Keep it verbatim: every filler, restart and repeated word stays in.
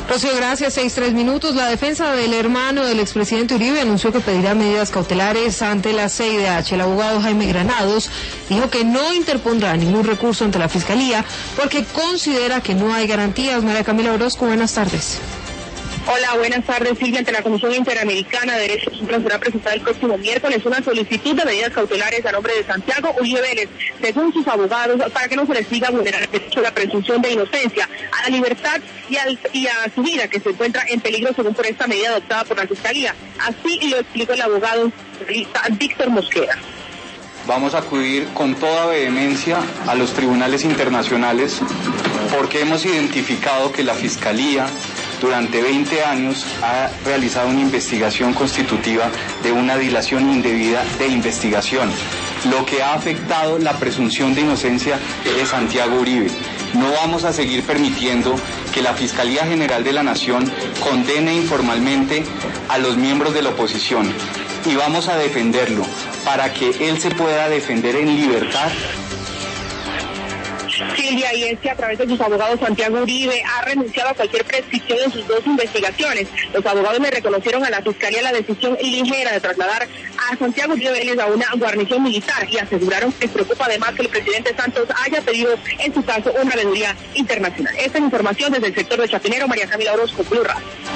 Rocío, gracias. Seis, tres minutos. La defensa del hermano del expresidente Uribe anunció que pedirá medidas cautelares ante la C I D H. El abogado Jaime Granados dijo que no interpondrá ningún recurso ante la Fiscalía porque considera que no hay garantías. María Camila Orozco, buenas tardes. Hola, buenas tardes, Silvia. Ante la Comisión Interamericana de Derechos Humanos será presentada el próximo miércoles una solicitud de medidas cautelares a nombre de Santiago Uribe Vélez, según sus abogados, para que no se les siga vulnerar el derecho a la presunción de inocencia, a la libertad y, al, y a su vida, que se encuentra en peligro según por esta medida adoptada por la Fiscalía. Así lo explicó el abogado Víctor Mosquera. Vamos a acudir con toda vehemencia a los tribunales internacionales porque hemos identificado que la Fiscalía durante veinte años ha realizado una investigación constitutiva de una dilación indebida de investigación, lo que ha afectado la presunción de inocencia de Santiago Uribe. No vamos a seguir permitiendo que la Fiscalía General de la Nación condene informalmente a los miembros de la oposición y vamos a defenderlo para que él se pueda defender en libertad. Silvia, y es que a través de sus abogados Santiago Uribe ha renunciado a cualquier prescripción en sus dos investigaciones. Los abogados le reconocieron a la Fiscalía la decisión ligera de trasladar a Santiago Uribe Vélez a una guarnición militar y aseguraron que les preocupa además que el presidente Santos haya pedido en su caso una veeduría internacional. Esta es información desde el sector de Chapinero. María Camila Orozco, Blue Radio.